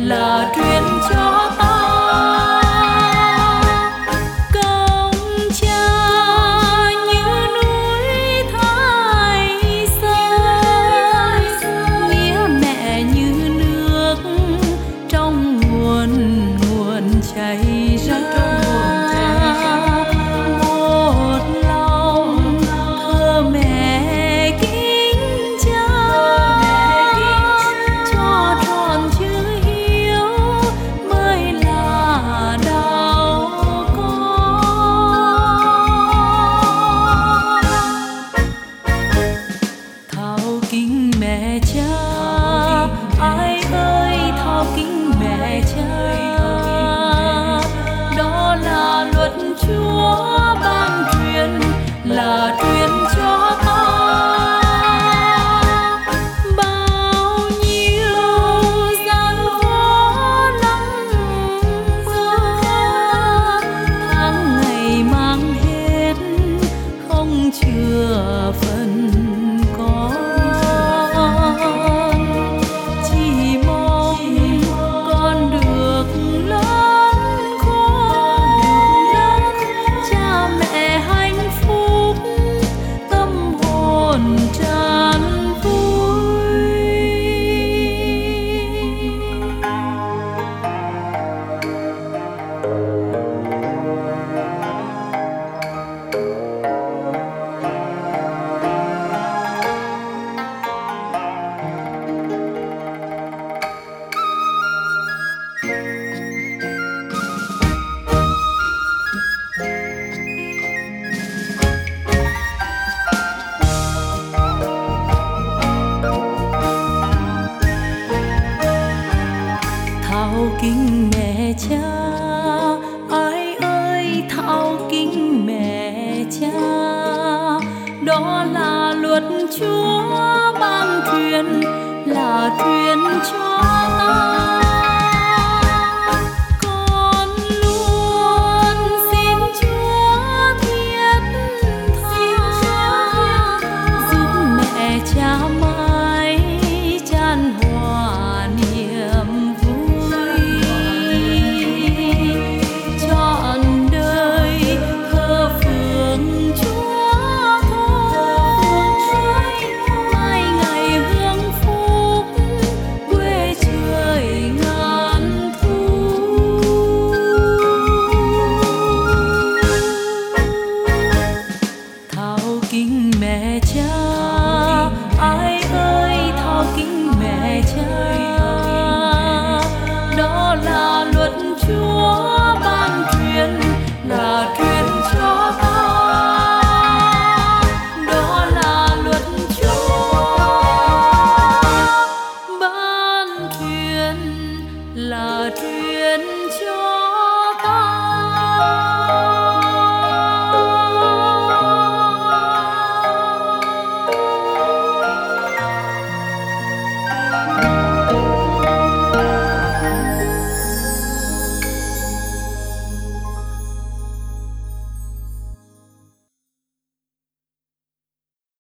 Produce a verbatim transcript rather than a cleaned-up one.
là truyền cho ta công cha như núi Thái Sơn, nghĩa mẹ như nước trong nguồn nguồn chảy ra. Mẹ cha, ai ơi thao kính mẹ cha, đó là luật Chúa ban truyền, là truyền cho ta. Bao nhiêu gian khó lắm mưa, tháng ngày mang hết không chừa phần có. Thao kính mẹ cha, ai ơi thao kính mẹ cha, đó là luật Chúa ban truyền, là truyền cho ta. Con luôn xin Chúa thiết tha, giúp mẹ cha mãi chan hòa niềm vui, trọn đời thờ phượng Chúa thôi, mai ngày hưởng phúc quê trời ngàn thu. Thao kính mẹ cha, ai ơi thao kính mẹ cha, đó là luật Chúa ban truyền, là truyền cho ta. Đó là luật Chúa ban truyền, là truyền